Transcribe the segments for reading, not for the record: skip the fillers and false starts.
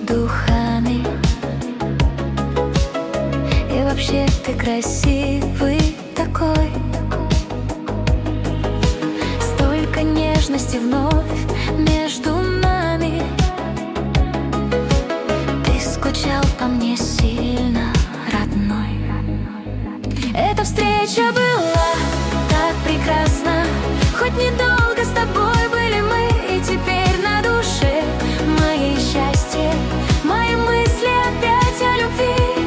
духами. И вообще ты красивый такой. Столько нежности вновь между нами. Ты скучал по мне сильно, родной. Эта встреча была так прекрасна. Хоть недолго с тобой были мы, и теперь на душе мое счастье, мои мысли опять о любви.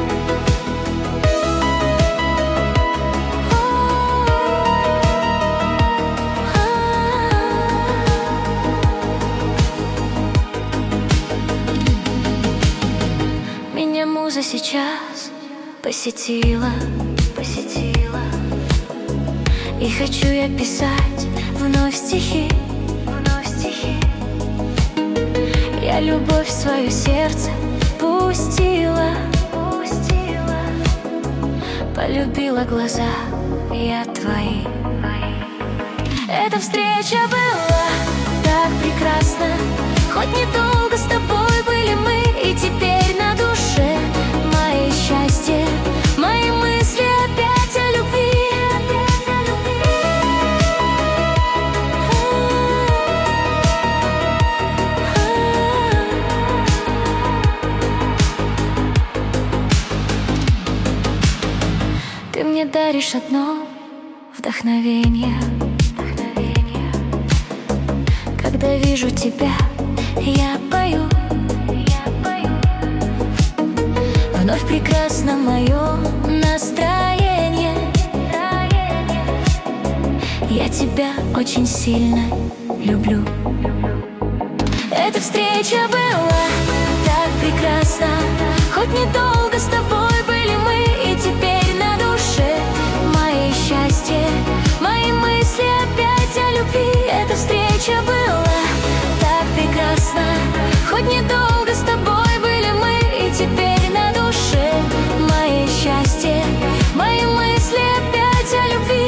Меня муза сейчас посетила. И хочу я писать вновь стихи. Я любовь в свое сердце пустила. Полюбила глаза я твои. Эта встреча была так прекрасна. Хоть недолго с тобой были мы, и теперь на душе мое счастье, мои мысли опять о любви. Ты мне даришь одно вдохновение. Когда вижу тебя, я пою. Вновь прекрасно мое настроение. Я тебя очень сильно люблю. Эта встреча была так прекрасна. Хоть недолго с тобой были мы, и теперь на душе мое счастье, мои мысли опять о любви. Эта встреча была так прекрасна. Хоть недолго с тобой были мы, и теперь на душе мое счастье, мои мысли опять о любви.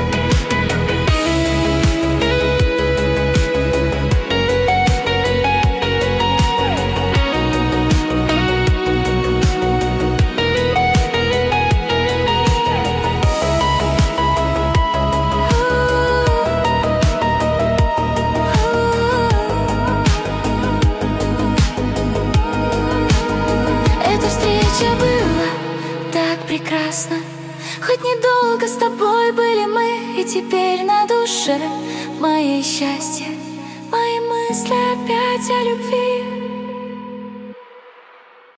Прекрасно. Хоть недолго с тобой были мы, и теперь на душе мое счастье, мои мысли опять о любви.